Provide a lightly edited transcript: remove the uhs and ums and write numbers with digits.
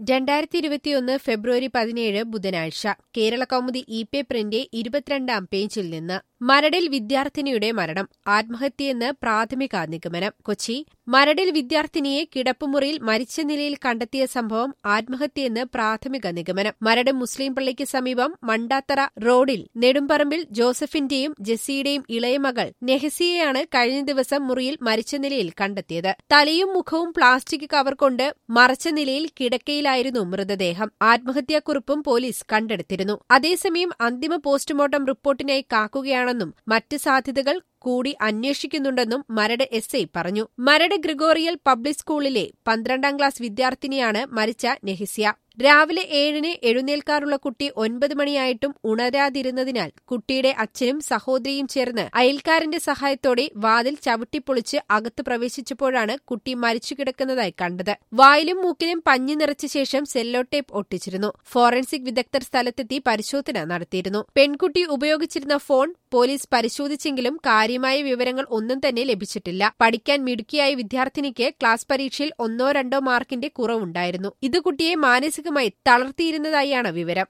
2021 ഫെബ്രുവരി 17 ബുധനാഴ്ച കേരളകൗമുദി ഇ-പേപ്പറിന്റെ 22-ാം പേജിൽ നിന്ന് മരടിൽ വിദ്യാർത്ഥിനിയുടെ മരണം ആത്മഹത്യയെന്ന് പ്രാഥമിക നിഗമനം. കൊച്ചി മരടിൽ വിദ്യാർത്ഥിനിയെ കിടപ്പുമുറിയിൽ മരിച്ച നിലയിൽ കണ്ടെത്തിയ സംഭവം ആത്മഹത്യയെന്ന് പ്രാഥമിക നിഗമനം. മരട് മുസ്ലിം പള്ളിക്ക് സമീപം മണ്ടാത്തറ റോഡിൽ നെടുമ്പറമ്പിൽ ജോസഫിന്റെയും ജെസ്സിയുടെയും ഇളയ മകൾ നെഹസിയെയാണ് കഴിഞ്ഞ ദിവസം മുറിയിൽ മരിച്ച നിലയിൽ കണ്ടെത്തിയത്. തലയും മുഖവും പ്ലാസ്റ്റിക് കവർ കൊണ്ട് മറച്ച നിലയിൽ കിടക്കയിലായിരുന്നു മൃതദേഹം. ആത്മഹത്യാക്കുറിപ്പും പോലീസ് കണ്ടെടുത്തിരുന്നു. അതേസമയം അന്തിമ പോസ്റ്റ്മോർട്ടം റിപ്പോർട്ടിനായി കാക്കുകയാണെന്നും മറ്റ് സാധ്യതകൾ കൂടി അന്വേഷിക്കുന്നുണ്ടെന്നും മരട് എസ്.ഐ പറഞ്ഞു. മരട് ഗ്രിഗോറിയൽ പബ്ലിക് സ്കൂളിലെ 12ാം ക്ലാസ് വിദ്യാർത്ഥിനിയാണ് മരിച്ച നെഹിസ്യ. രാവിലെ 7-ന് എഴുന്നേൽക്കാറുള്ള കുട്ടി 9 മണിയായിട്ടും ഉണരാതിരുന്നതിനാൽ കുട്ടിയുടെ അച്ഛനും സഹോദരിയും ചേർന്ന് അയൽക്കാരന്റെ സഹായത്തോടെ വാതിൽ ചവിട്ടിപ്പൊളിച്ച് അകത്ത് പ്രവേശിച്ചപ്പോഴാണ് കുട്ടി മരിച്ചുകിടക്കുന്നതായി കണ്ടത്. വായിലും മൂക്കിലും പഞ്ഞി നിറച്ച ശേഷം സെല്ലോ ടേപ്പ് ഒട്ടിച്ചിരുന്നു. ഫോറൻസിക് വിദഗ്ധർ സ്ഥലത്തെത്തി പരിശോധന നടത്തിയിരുന്നു. പെൺകുട്ടി ഉപയോഗിച്ചിരുന്ന ഫോൺ പോലീസ് പരിശോധിച്ചെങ്കിലും കാര്യമായ വിവരങ്ങൾ ഒന്നും തന്നെ ലഭിച്ചിട്ടില്ല. പഠിക്കാൻ മിടുക്കിയായ വിദ്യാർത്ഥിനിക്ക് ക്ലാസ് പരീക്ഷയിൽ 1-2 മാർക്കിന്റെ കുറവുണ്ടായിരുന്നു. ഇത് കുട്ടിയെ മാനസികമായി തളർത്തിയിരുന്നതായാണ് വിവരം.